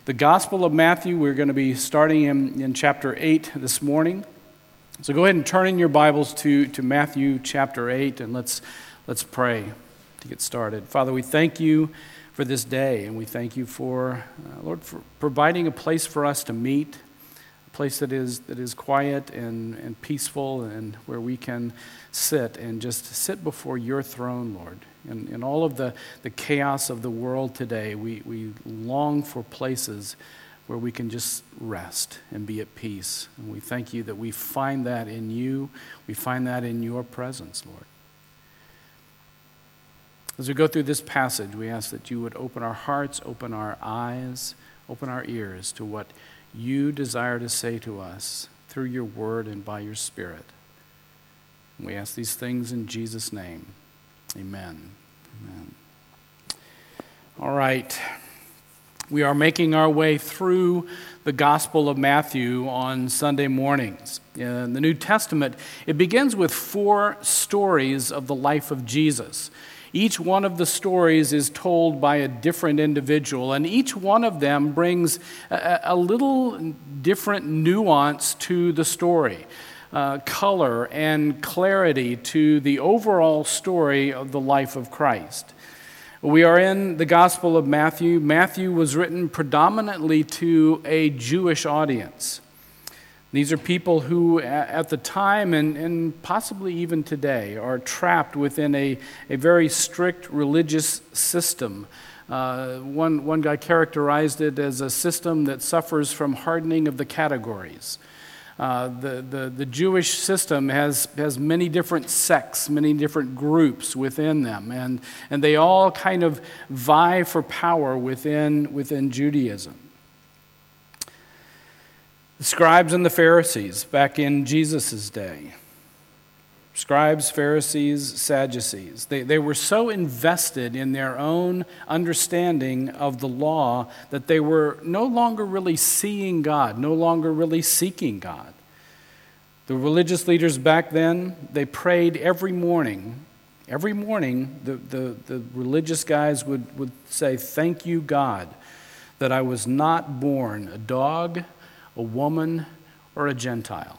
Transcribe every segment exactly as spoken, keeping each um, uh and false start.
The Gospel of Matthew, we're going to be starting in, in chapter eight this morning. So go ahead and turn in your Bibles to, to Matthew chapter eight, and let's, let's pray to get started. Father, we thank you for this day, and we thank you for, uh, Lord, for providing a place for us to meet, a place that is that is quiet and, and peaceful, and where we can sit and just sit before your throne, Lord. In, in all of the, the chaos of the world today, we, we long for places where we can just rest and be at peace. And we thank you that we find that in you. We find that in your presence, Lord. As we go through this passage, we ask that you would open our hearts, open our eyes, open our ears to what you desire to say to us through your word and by your Spirit. And we ask these things in Jesus' name. Amen. Amen. All right. We are making our way through the Gospel of Matthew on Sunday mornings. In the New Testament, it begins with four stories of the life of Jesus. Each one of the stories is told by a different individual, and each one of them brings a, a little different nuance to the story. Uh, color and clarity to the overall story of the life of Christ. We are in the Gospel of Matthew. Matthew was written predominantly to a Jewish audience. These are people who at the time and, and possibly even today are trapped within a, a very strict religious system. Uh, one, one guy characterized it as a system that suffers from hardening of the categories. Uh, the, the, the Jewish system has, has many different sects, many different groups within them, and, and they all kind of vie for power within, within Judaism. The scribes and the Pharisees back in Jesus' day. Scribes, Pharisees, Sadducees. They, they were so invested in their own understanding of the law that they were no longer really seeing God, no longer really seeking God. The religious leaders back then, they prayed every morning. Every morning, the, the, the religious guys would, would say, "Thank you, God, that I was not born a dog, a woman, or a Gentile."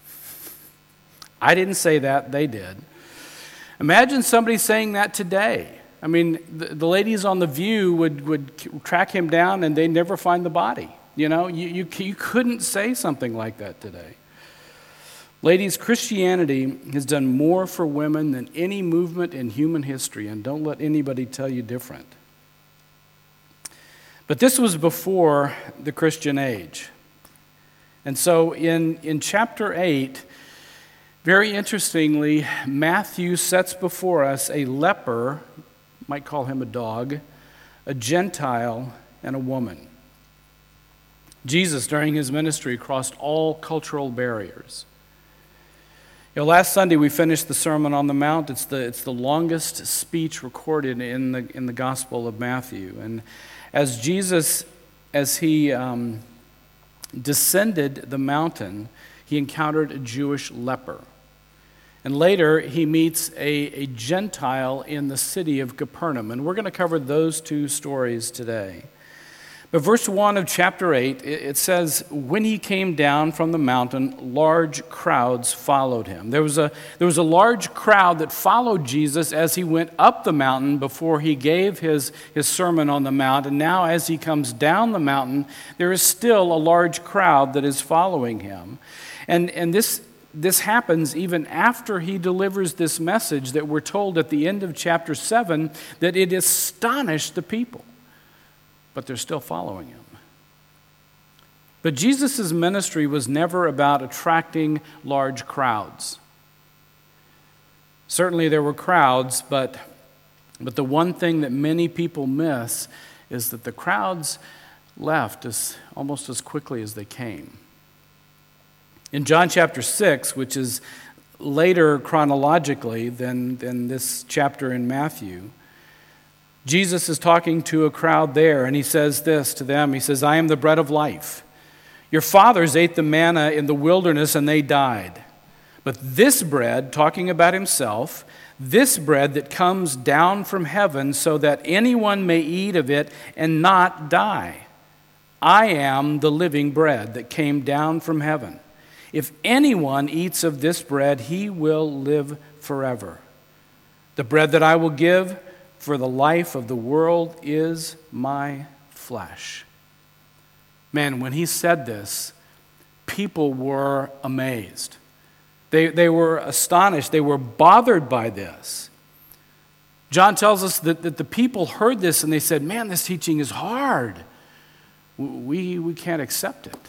I didn't say that, they did. Imagine somebody saying that today. I mean, the, the ladies on The View would, would track him down and they'd never find the body. You know, you, you, you couldn't say something like that today. Ladies, Christianity has done more for women than any movement in human history, and don't let anybody tell you different. But this was before the Christian age. And so in, in chapter eight, very interestingly, Matthew sets before us a leper, might call him a dog, a Gentile, and a woman. Jesus, during his ministry, crossed all cultural barriers. You know, last Sunday we finished the Sermon on the Mount. It's the it's the longest speech recorded in the in the Gospel of Matthew. And as Jesus, as he um, descended the mountain, he encountered a Jewish leper. And later, he meets a, a Gentile in the city of Capernaum. And we're going to cover those two stories today. But verse one of chapter eight, it, it says, "When he came down from the mountain, large crowds followed him." There was a, there was a large crowd that followed Jesus as he went up the mountain before he gave his, his sermon on the mount. And now as he comes down the mountain, there is still a large crowd that is following him. And, and this... This happens even after he delivers this message that we're told at the end of chapter seven that it astonished the people, but they're still following him. But Jesus' ministry was never about attracting large crowds. Certainly there were crowds, but, but the one thing that many people miss is that the crowds left as, almost as quickly as they came. In John chapter six, which is later chronologically than, than this chapter in Matthew, Jesus is talking to a crowd there, and he says this to them. He says, "I am the bread of life. Your fathers ate the manna in the wilderness, and they died. But this bread," talking about himself, "this bread that comes down from heaven so that anyone may eat of it and not die. I am the living bread that came down from heaven. If anyone eats of this bread, he will live forever. The bread that I will give for the life of the world is my flesh." Man, when he said this, people were amazed. They, they were astonished. They were bothered by this. John tells us that, that the people heard this and they said, "Man, this teaching is hard. We, we can't accept it."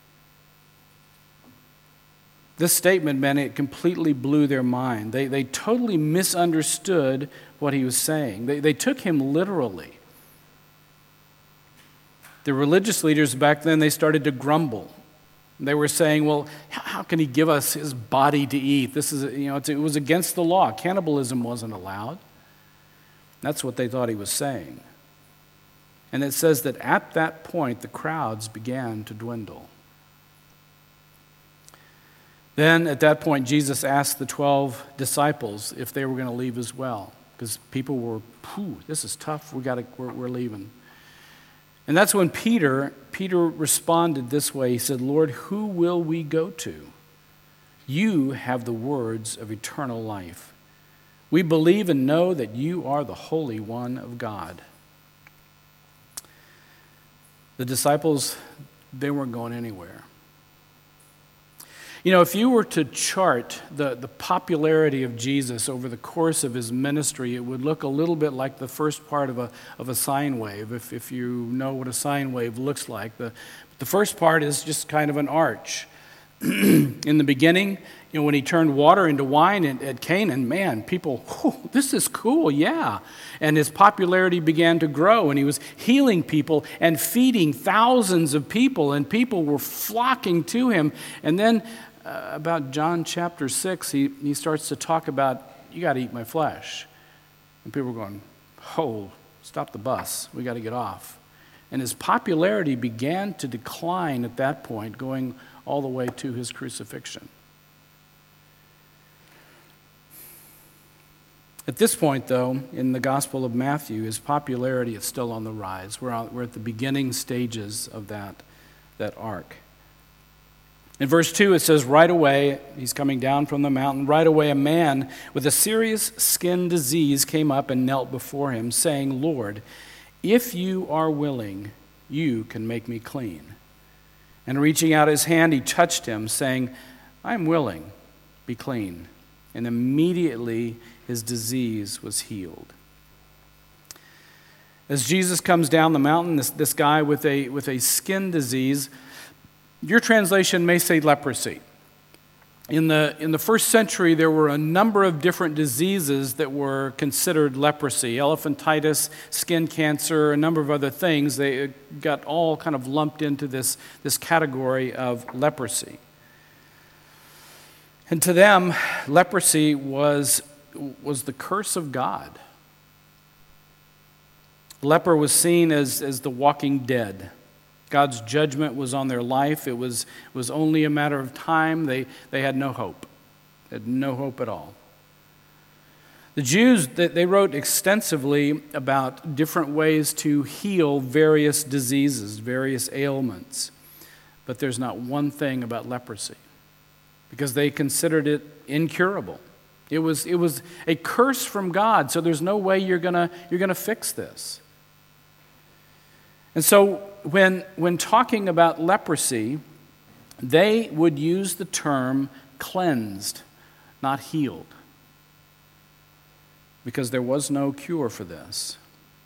This statement, man, it completely blew their mind. They, they totally misunderstood what he was saying. They, they took him literally. The religious leaders back then, they started to grumble. They were saying, "Well, how can he give us his body to eat? This is, you know, it was against the law. Cannibalism wasn't allowed." That's what they thought he was saying. And it says that at that point, the crowds began to dwindle. Then at that point, Jesus asked the twelve disciples if they were going to leave as well, because people were, "Phew, this is tough. We got to, we're, we're leaving." And that's when Peter, Peter responded this way. He said, "Lord, who will we go to? You have the words of eternal life. We believe and know that you are the Holy One of God." The disciples, they weren't going anywhere. You know, if you were to chart the, the popularity of Jesus over the course of his ministry, it would look a little bit like the first part of a, of a sine wave, if, if you know what a sine wave looks like. The, the first part is just kind of an arch. In the beginning, you know, when he turned water into wine at, at Canaan, man, people, "Whew, this is cool, yeah." And his popularity began to grow, and he was healing people and feeding thousands of people, and people were flocking to him. And then uh, about John chapter six, he, he starts to talk about, "You got to eat my flesh." And people were going, "Oh, stop the bus. We got to get off." And his popularity began to decline at that point, going all the way to his crucifixion. At this point, though, in the Gospel of Matthew, his popularity is still on the rise. We're, on, we're at the beginning stages of that, that arc. In verse two, it says, "Right away," he's coming down from the mountain, "right away a man with a serious skin disease came up and knelt before him, saying, 'Lord, if you are willing, you can make me clean.' And reaching out his hand, he touched him, saying, 'I am willing, be clean.' And immediately his disease was healed." As Jesus comes down the mountain, this, this guy with a, with a skin disease, your translation may say leprosy. In the, in the first century, there were a number of different diseases that were considered leprosy. Elephantitis, skin cancer, a number of other things. They got all kind of lumped into this, this category of leprosy. And to them, leprosy was, was the curse of God. Leper was seen as, as the walking dead. God's judgment was on their life. It was, was only a matter of time. They, they had no hope. They had no hope at all. The Jews, they wrote extensively about different ways to heal various diseases, various ailments. But there's not one thing about leprosy, because they considered it incurable. It was, it was a curse from God, so there's no way you're gonna, you're gonna fix this. And so when, when talking about leprosy, they would use the term cleansed, not healed, because there was no cure for this.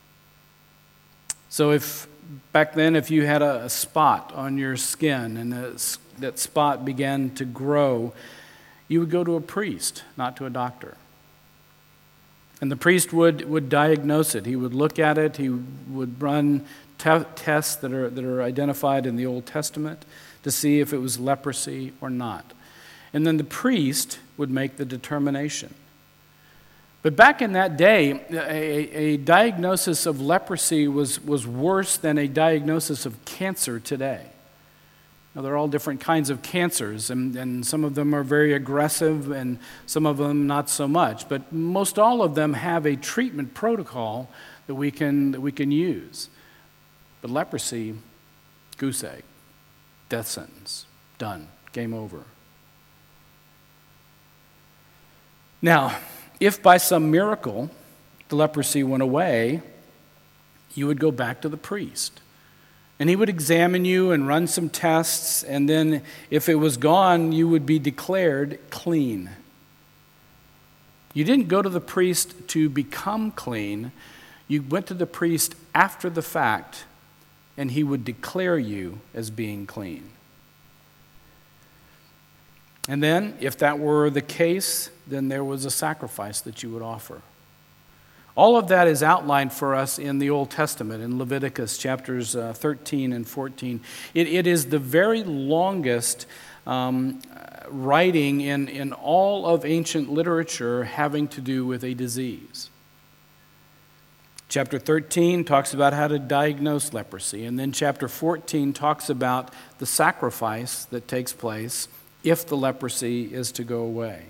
So if back then, if you had a, a spot on your skin and the, that spot began to grow, you would go to a priest, not to a doctor. And the priest would, would diagnose it. He would look at it. He would run te- tests that are, that are identified in the Old Testament to see if it was leprosy or not. And then the priest would make the determination. But back in that day, a, a diagnosis of leprosy was, was worse than a diagnosis of cancer today. Now, they're all different kinds of cancers, and, and some of them are very aggressive, and some of them not so much. But most all of them have a treatment protocol that we can, that we can use. But leprosy, Goose egg. Death sentence. Done. Game over. Now, if by some miracle the leprosy went away, you would go back to the priest. And he would examine you and run some tests, and then if it was gone, you would be declared clean. You didn't go to the priest to become clean. You went to the priest after the fact, and he would declare you as being clean. And then, if that were the case, then there was a sacrifice that you would offer. All of that is outlined for us in the Old Testament, in Leviticus chapters uh, thirteen and fourteen. It, it is the very longest um, writing in, in all of ancient literature having to do with a disease. Chapter thirteen talks about how to diagnose leprosy, and then chapter fourteen talks about the sacrifice that takes place if the leprosy is to go away.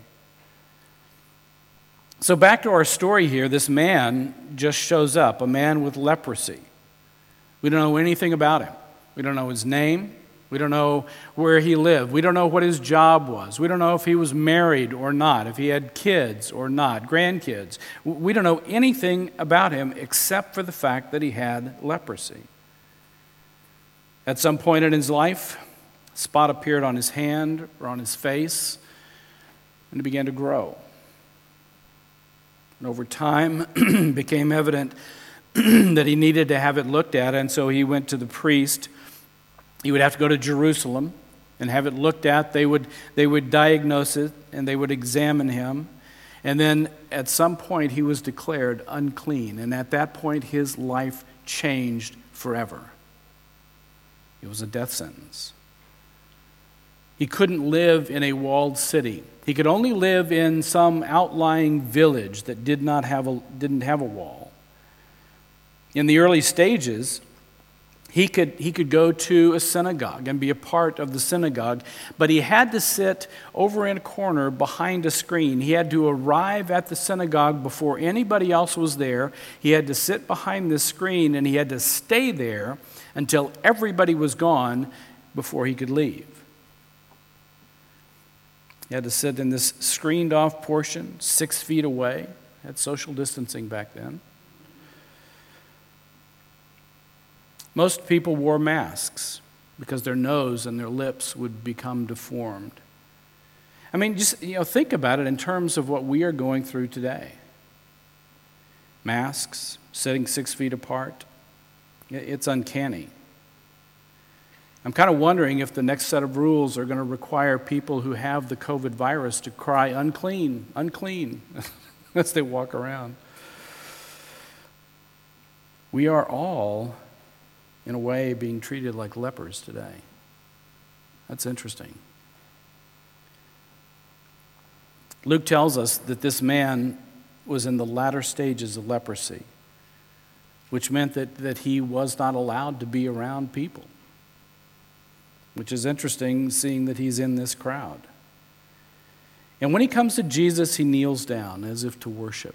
So back to our story here, this man just shows up, a man with leprosy. We don't know anything about him. We don't know his name. We don't know where he lived. We don't know what his job was. We don't know if he was married or not, if he had kids or not, grandkids. We don't know anything about him except for the fact that he had leprosy. At some point in his life, a spot appeared on his hand or on his face, and it began to grow. And over time, it became evident that he needed to have it looked at, and so he went to the priest. He would have to go to Jerusalem and have it looked at. They would, they would diagnose it, and they would examine him. And then at some point, he was declared unclean, and at that point, his life changed forever. It was a death sentence. He couldn't live in a walled city. He could only live in some outlying village that did not have a, didn't have a wall. In the early stages, he could, he could go to a synagogue and be a part of the synagogue, but he had to sit over in a corner behind a screen. He had to arrive at the synagogue before anybody else was there. He had to sit behind this screen, and he had to stay there until everybody was gone before he could leave. He had to sit in this screened-off portion, six feet away. Had social distancing back then. Most people wore masks because their nose and their lips would become deformed. I mean, just you know, think about it in terms of what we are going through today. Masks, sitting six feet apart. It's uncanny. I'm kind of wondering if the next set of rules are going to require people who have the COVID virus to cry, unclean, unclean, as they walk around. We are all, in a way, being treated like lepers today. That's interesting. Luke tells us that this man was in the latter stages of leprosy, which meant that, that he was not allowed to be around people. Which is interesting, seeing that he's in this crowd. And when he comes to Jesus, he kneels down as if to worship.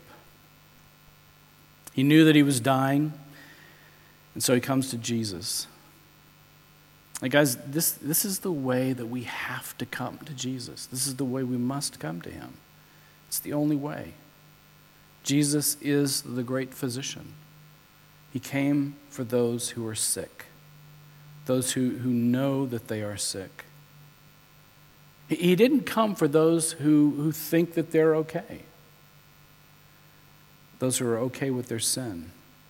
He knew that he was dying, and so he comes to Jesus. And guys, this, this is the way that we have to come to Jesus. This is the way we must come to him. It's the only way. Jesus is the great physician. He came for those who are sick. Those who, who know that they are sick. He didn't come for those who, who think that they're okay. Those who are okay with their sin.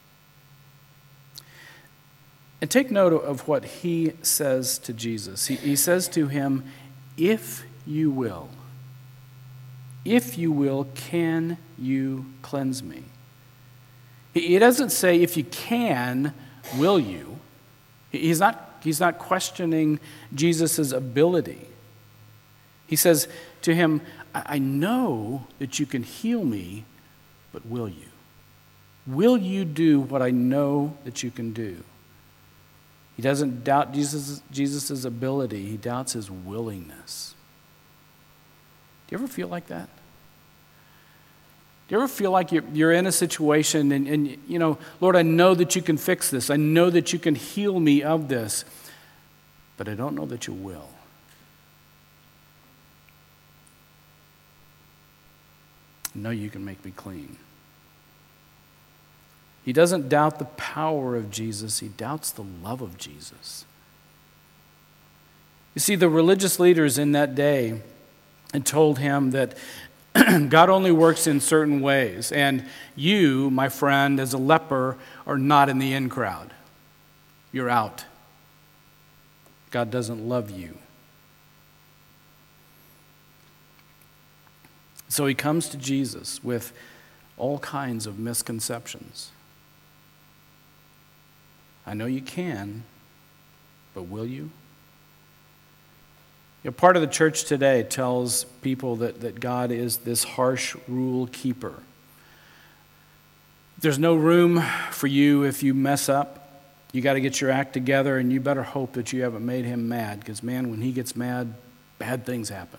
And take note of what he says to Jesus. He, he says to him, if you will, if you will, can you cleanse me? He, he doesn't say, if you can, will you? He's not, he's not questioning Jesus' ability. He says to him, I know that you can heal me, but will you? Will you do what I know that you can do? He doesn't doubt Jesus' Jesus's ability. He doubts his willingness. Do you ever feel like that? Do you ever feel like you're, you're in a situation and, and, you know, Lord, I know that you can fix this. I know that you can heal me of this. but I don't know that you will. I know you can make me clean. He doesn't doubt the power of Jesus. He doubts the love of Jesus. You see, the religious leaders in that day had told him that God only works in certain ways, and you, my friend, as a leper, are not in the in crowd. You're out. God doesn't love you. So he comes to Jesus with all kinds of misconceptions. I know you can, but will you? You know, part of the church today tells people that, that God is this harsh rule keeper. There's no room for you if you mess up. You got to get your act together, and you better hope that you haven't made him mad, because, man, when he gets mad, bad things happen.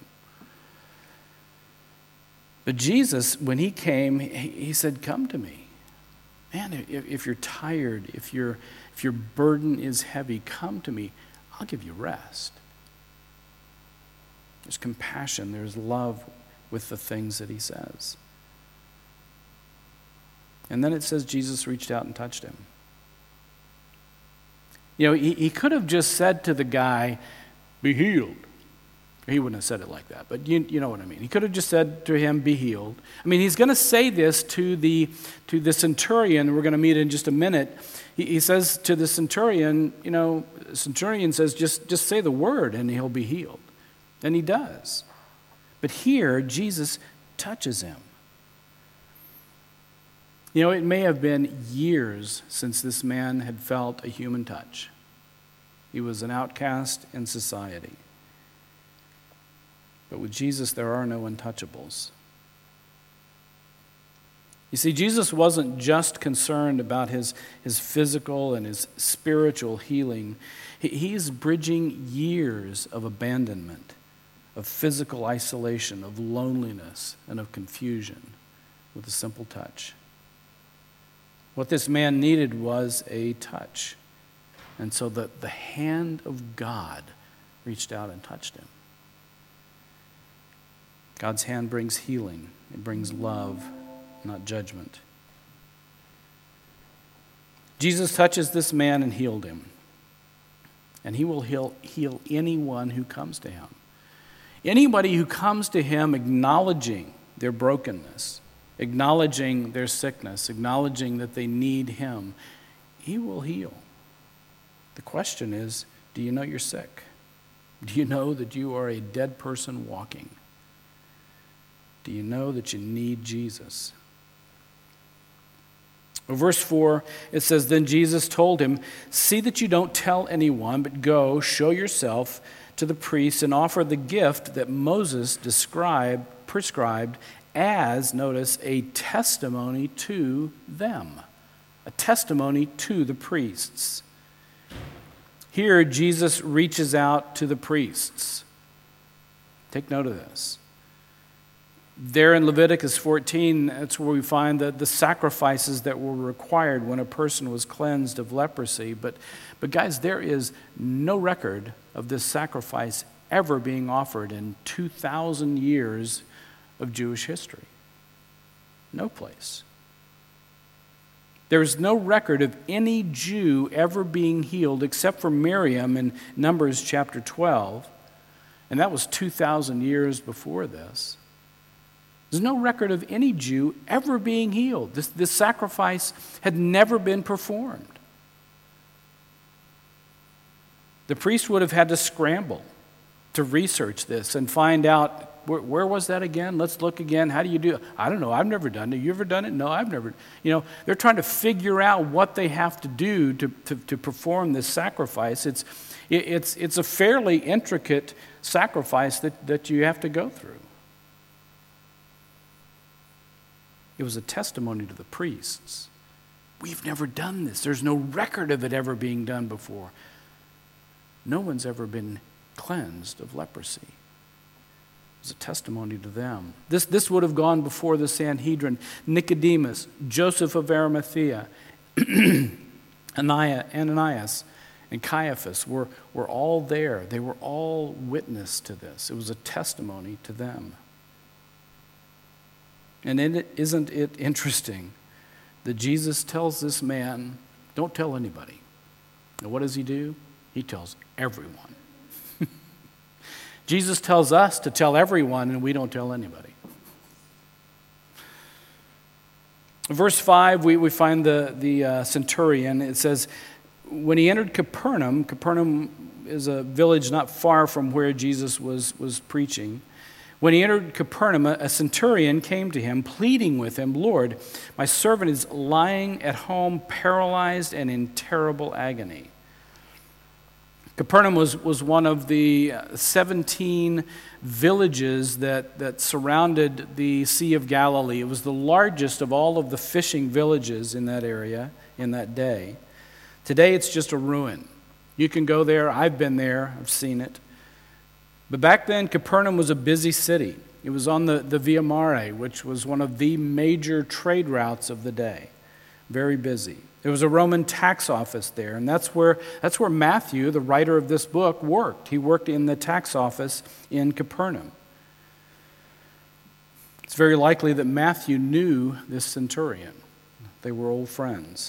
But Jesus, when he came, he, he said, come to me. Man, if, if you're tired, if, you're, if your burden is heavy, come to me. I'll give you rest. There's compassion, there's love with the things that he says. And then it says Jesus reached out and touched him. You know, he, he could have just said to the guy, be healed. He wouldn't have said it like that, but you, you know what I mean. He could have just said to him, be healed. I mean, he's going to say this to the, to the centurion. We're going to meet in just a minute. He, he says to the centurion, you know, the centurion says, just, just say the word and he'll be healed. And he does. But here, Jesus touches him. You know, it may have been years since this man had felt a human touch. He was an outcast in society. But with Jesus, there are no untouchables. You see, Jesus wasn't just concerned about his, his physical and his spiritual healing. He, he's bridging years of abandonment, of physical isolation, of loneliness, and of confusion with a simple touch. What this man needed was a touch. And so the, the hand of God reached out and touched him. God's hand brings healing. It brings love, not judgment. Jesus touches this man and healed him. And he will heal, heal anyone who comes to him. Anybody who comes to him acknowledging their brokenness, acknowledging their sickness, acknowledging that they need him, he will heal. The question is, do you know you're sick? Do you know that you are a dead person walking? Do you know that you need Jesus? Well, verse four, it says, then Jesus told him, see that you don't tell anyone, but go, show yourself to the priests and offer the gift that Moses described, prescribed as, notice, a testimony to them. A testimony to the priests. Here, Jesus reaches out to the priests. Take note of this. There in Leviticus fourteen, that's where we find the, the sacrifices that were required when a person was cleansed of leprosy. But, but guys, there is no record of this sacrifice ever being offered in two thousand years of Jewish history. No place. There is no record of any Jew ever being healed except for Miriam in Numbers chapter twelve. And that was two thousand years before this. There's no record of any Jew ever being healed. This, this sacrifice had never been performed. The priest would have had to scramble to research this and find out, where, where was that again? Let's look again. How do you do it? I don't know. I've never done it. You ever done it? No, I've never. You know, they're trying to figure out what they have to do to, to, to perform this sacrifice. It's, it, it's, it's a fairly intricate sacrifice that, that you have to go through. It was a testimony to the priests. We've never done this. There's no record of it ever being done before. No one's ever been cleansed of leprosy. It was a testimony to them. This, this would have gone before the Sanhedrin. Nicodemus, Joseph of Arimathea, Ananias, and Caiaphas were, were all there. They were all witness to this. It was a testimony to them. And it, isn't it interesting that Jesus tells this man, don't tell anybody. And what does he do? He tells everyone. Jesus tells us to tell everyone, and we don't tell anybody. In verse five, we, we find the, the uh, centurion. It says, when he entered Capernaum, Capernaum is a village not far from where Jesus was, was preaching. When he entered Capernaum, a centurion came to him, pleading with him, Lord, my servant is lying at home, paralyzed and in terrible agony. Capernaum was, was one of the seventeen villages that, that surrounded the Sea of Galilee. It was the largest of all of the fishing villages in that area in that day. Today it's just a ruin. You can go there. I've been there. I've seen it. But back then, Capernaum was a busy city. It was on the, the Via Mare, which was one of the major trade routes of the day. Very busy. There was a Roman tax office there, and that's where, that's where Matthew, the writer of this book, worked. He worked in the tax office in Capernaum. It's very likely that Matthew knew this centurion. They were old friends.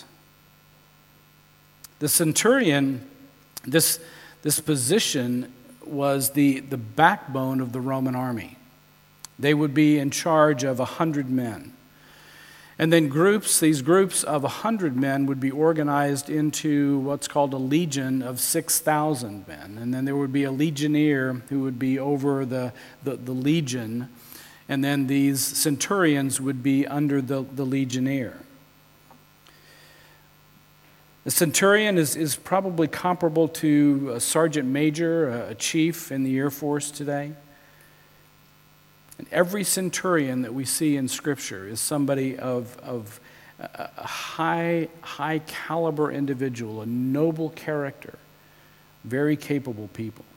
The centurion, this, this position was the, the backbone of the Roman army. They would be in charge of a hundred men. And then groups, these groups of a hundred men would be organized into what's called a legion of six thousand men. And then there would be a legionnaire who would be over the, the, the legion. And then these centurions would be under the, the legionnaire. The centurion is, is probably comparable to a sergeant major, a chief in the Air Force today. And every centurion that we see in Scripture is somebody of, of a high, high caliber individual, a noble character, very capable people.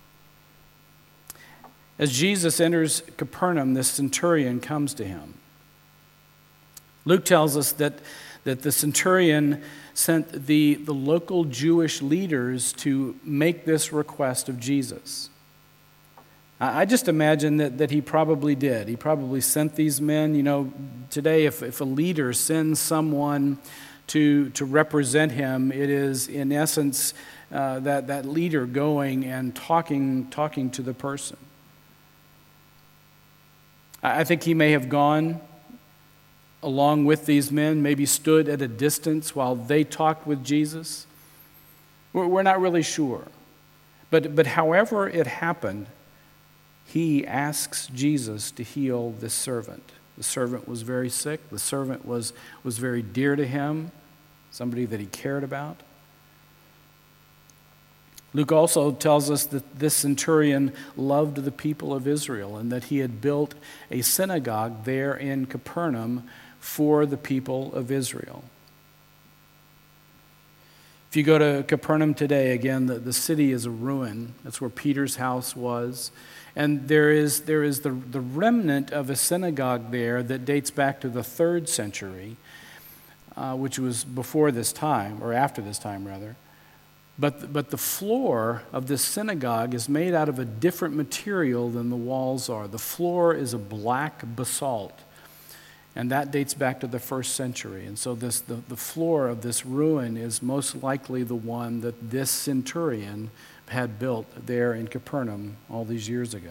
As Jesus enters Capernaum, this centurion comes to him. Luke tells us that, that the centurion sent the, the local Jewish leaders to make this request of Jesus. I just imagine that, that he probably did. He probably sent these men. You know, today if, if a leader sends someone to, to represent him, it is in essence uh, that, that leader going and talking, talking to the person. I think he may have gone along with these men, maybe stood at a distance while they talked with Jesus. We're, we're not really sure. But, but however it happened, he asks Jesus to heal this servant. The servant was very sick. The servant was, was very dear to him, somebody that he cared about. Luke also tells us that this centurion loved the people of Israel and that he had built a synagogue there in Capernaum for the people of Israel. If you go to Capernaum today, again, the, the city is a ruin. That's where Peter's house was. And there is, there is the, the remnant of a synagogue there that dates back to the third century, uh, which was before this time, or after this time, rather. But, but the floor of this synagogue is made out of a different material than the walls are. The floor is a black basalt, and that dates back to the first century. And so this, the, the floor of this ruin is most likely the one that this centurion had built there in Capernaum all these years ago.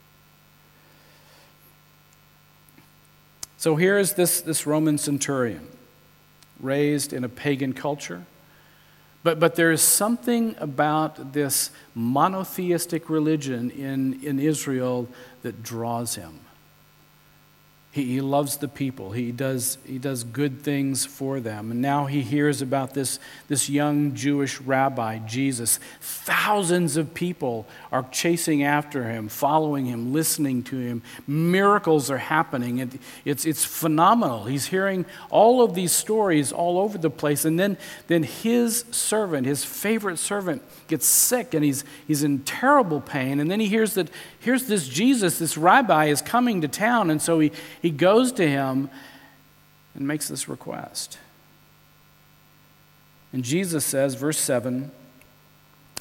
So here is this, this Roman centurion, raised in a pagan culture. But, but there is something about this monotheistic religion in, in Israel that draws him. He, he loves the people. He does, he does good things for them. And now he hears about this, this young Jewish rabbi, Jesus. Thousands of people are chasing after him, following him, listening to him. Miracles are happening. It, it's, it's phenomenal. He's hearing all of these stories all over the place. And then, then his servant, his favorite servant, gets sick and he's, he's in terrible pain. And then he hears that here's this Jesus, this rabbi is coming to town. And so he He goes to him and makes this request. And Jesus says, verse seven,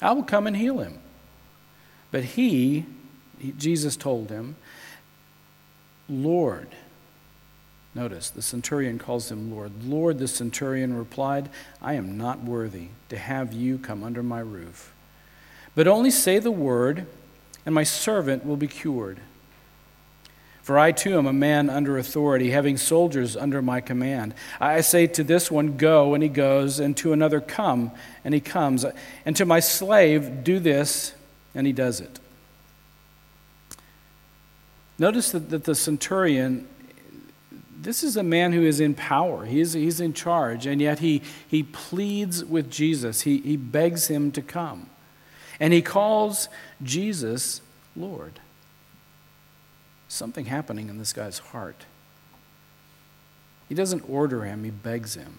I will come and heal him. But he, he Jesus told him, Lord, notice, the centurion calls him Lord. Lord, the centurion replied, I am not worthy to have you come under my roof. But only say the word, and my servant will be cured. For I too am a man under authority, having soldiers under my command. I say to this one, go, and he goes, and to another, come, and he comes. And to my slave, do this, and he does it. Notice that, that the centurion, this is a man who is in power. He is, he's in charge, and yet he, he pleads with Jesus. He, he begs him to come. And he calls Jesus Lord. Something happening in this guy's heart. He doesn't order him, he begs him.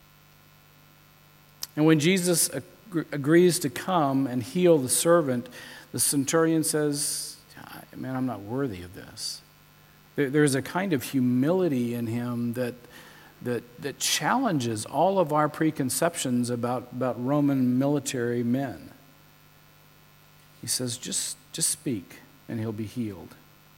And when Jesus ag- agrees to come and heal the servant, the centurion says, man, I'm not worthy of this. There, there's a kind of humility in him that, that, that challenges all of our preconceptions about, about Roman military men. He says, just, just speak and he'll be healed.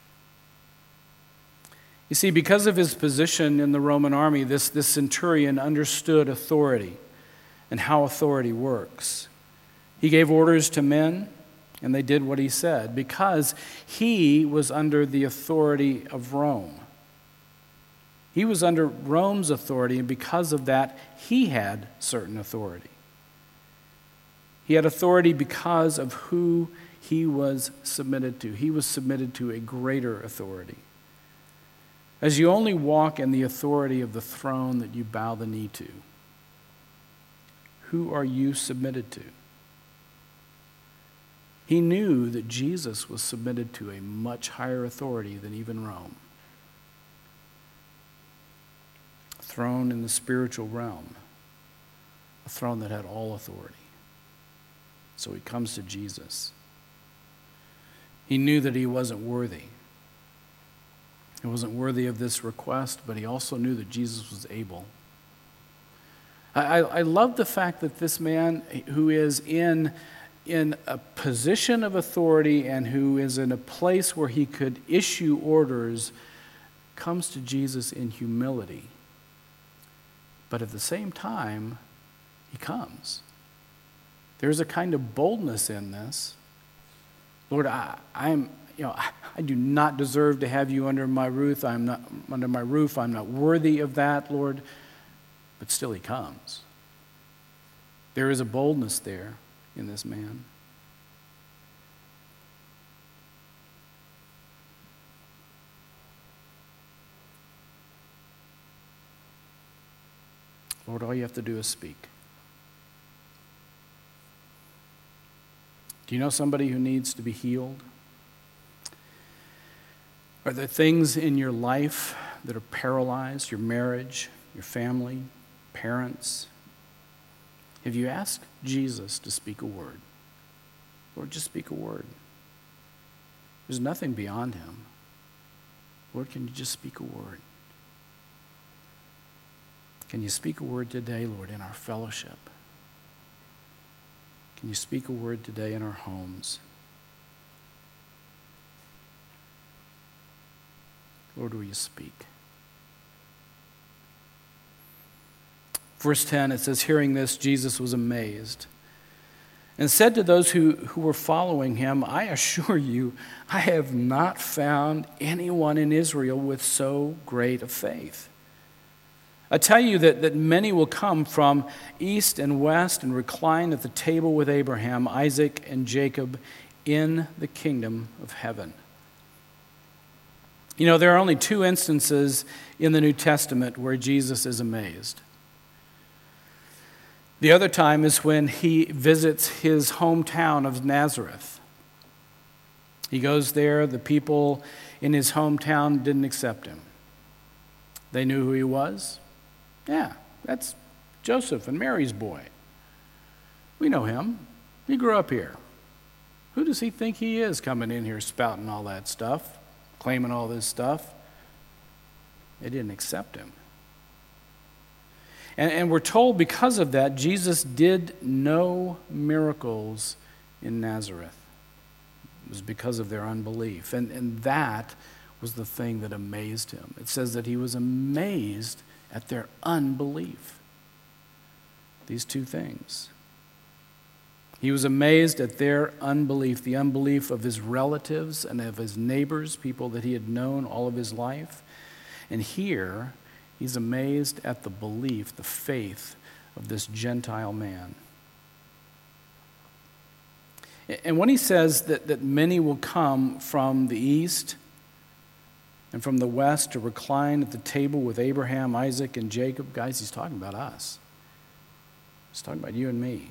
You see, because of his position in the Roman army, this, this centurion understood authority and how authority works. He gave orders to men, and they did what he said because he was under the authority of Rome. He was under Rome's authority, and because of that, he had certain authority. He had authority because of who he was submitted to. He was submitted to a greater authority. As you only walk in the authority of the throne that you bow the knee to, who are you submitted to? He knew that Jesus was submitted to a much higher authority than even Rome. A throne in the spiritual realm, a throne that had all authority. So he comes to Jesus. He knew that he wasn't worthy. He wasn't worthy of this request, but he also knew that Jesus was able. I, I, I love the fact that this man who is in, in a position of authority and who is in a place where he could issue orders comes to Jesus in humility. But at the same time, he comes. There's a kind of boldness in this. Lord, I, I'm, you know, I, I do not deserve to have you under my roof. I'm not under my roof. I'm not worthy of that, Lord. But still, he comes. There is a boldness there in this man. Lord, all you have to do is speak. Do you know somebody who needs to be healed? Are there things in your life that are paralyzed? Your marriage, your family, parents? Have you asked Jesus to speak a word? Lord, just speak a word. There's nothing beyond him. Lord, can you just speak a word? Can you speak a word today, Lord, in our fellowship? Can you speak a word today in our homes? Lord, will you speak? Verse ten, it says, hearing this, Jesus was amazed and said to those who, who were following him, I assure you, I have not found anyone in Israel with so great a faith. I tell you that, that many will come from east and west and recline at the table with Abraham, Isaac, and Jacob in the kingdom of heaven. You know, there are only two instances in the New Testament where Jesus is amazed. The other time is when he visits his hometown of Nazareth. He goes there. The people in his hometown didn't accept him. They knew who he was. Yeah, that's Joseph and Mary's boy. We know him. He grew up here. Who does he think he is coming in here spouting all that stuff, claiming all this stuff? They didn't accept him. And, and we're told because of that, Jesus did no miracles in Nazareth. It was because of their unbelief. And, and that was the thing that amazed him. It says that he was amazed at their unbelief. These two things. He was amazed at their unbelief, the unbelief of his relatives and of his neighbors, people that he had known all of his life. And here, he's amazed at the belief, the faith of this Gentile man. And when he says that, that many will come from the east and from the west to recline at the table with Abraham, Isaac, and Jacob, guys, he's talking about us. He's talking about you and me.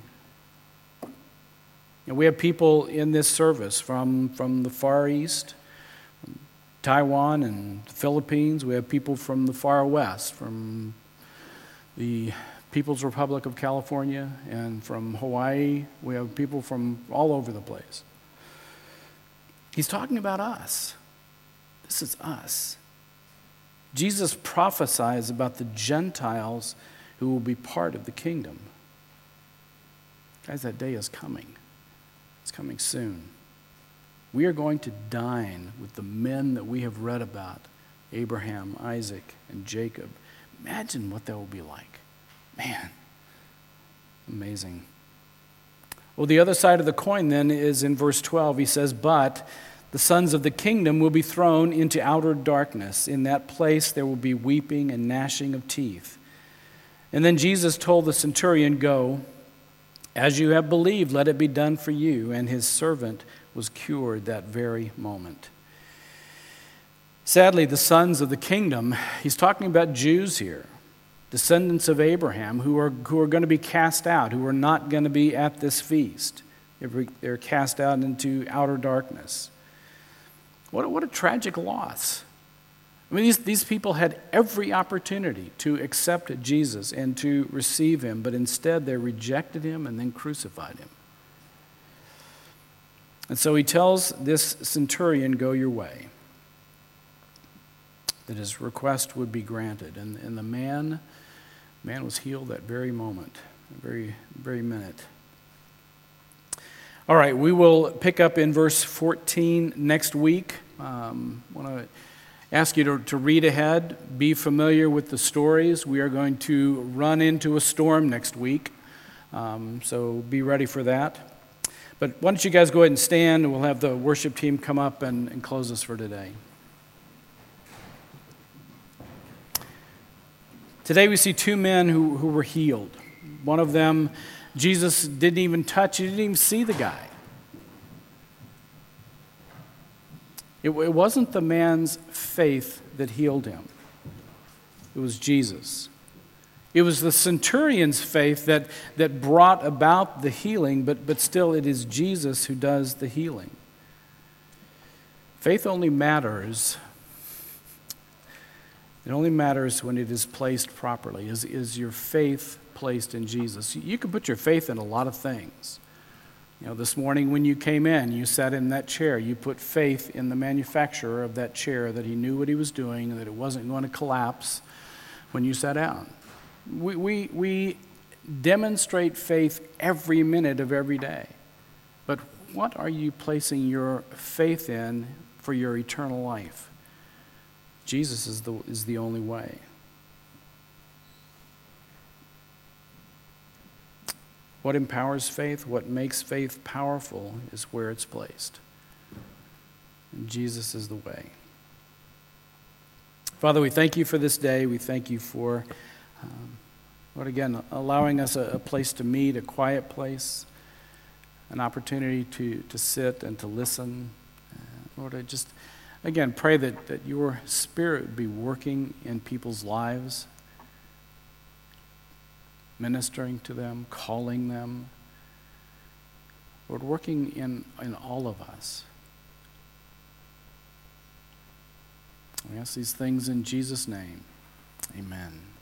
And we have people in this service from, from the Far East, from Taiwan and the Philippines. We have people from the Far West, from the People's Republic of California, and from Hawaii. We have people from all over the place. He's talking about us. This is us. Jesus prophesies about the Gentiles who will be part of the kingdom. Guys, that day is coming. It's coming soon. We are going to dine with the men that we have read about, Abraham, Isaac, and Jacob. Imagine what that will be like. Man, amazing. Well, the other side of the coin then is in verse twelve. He says, but the sons of the kingdom will be thrown into outer darkness. In that place there will be weeping and gnashing of teeth. And then Jesus told the centurion, go, as you have believed, let it be done for you. And his servant was cured that very moment. Sadly, the sons of the kingdom, he's talking about Jews here, descendants of Abraham, who are, who are going to be cast out, who are not going to be at this feast. They're cast out into outer darkness. What a, what a tragic loss. I mean, these, these people had every opportunity to accept Jesus and to receive him, but instead they rejected him and then crucified him. And so he tells this centurion, go your way, that his request would be granted. And, and the man, man was healed that very moment, very, very minute. All right, we will pick up in verse fourteen next week. Um, I want to ask you to, to read ahead, be familiar with the stories. We are going to run into a storm next week, um, so be ready for that. But why don't you guys go ahead and stand, and we'll have the worship team come up and, and close us for today. Today we see two men who, who were healed. One of them, Jesus didn't even touch, he didn't even see the guy. It, it wasn't the man's faith that healed him. It was Jesus. It was the centurion's faith that, that brought about the healing, but, but still it is Jesus who does the healing. Faith only matters. It only matters when it is placed properly. Is, is your faith placed in Jesus? You can put your faith in a lot of things. You know, this morning when you came in, you sat in that chair. You put faith in the manufacturer of that chair, that he knew what he was doing and that it wasn't going to collapse when you sat down. We, we, we demonstrate faith every minute of every day. But what are you placing your faith in for your eternal life? Jesus is the, is the only way. What empowers faith, what makes faith powerful, is where it's placed. And Jesus is the way. Father, we thank you for this day. We thank you for, um, Lord, again, allowing us a, a place to meet, a quiet place, an opportunity to, to sit and to listen. Uh, Lord, I just, again, pray that, that your Spirit would be working in people's lives, ministering to them, calling them. Lord, working in, in all of us. We ask these things in Jesus' name. Amen.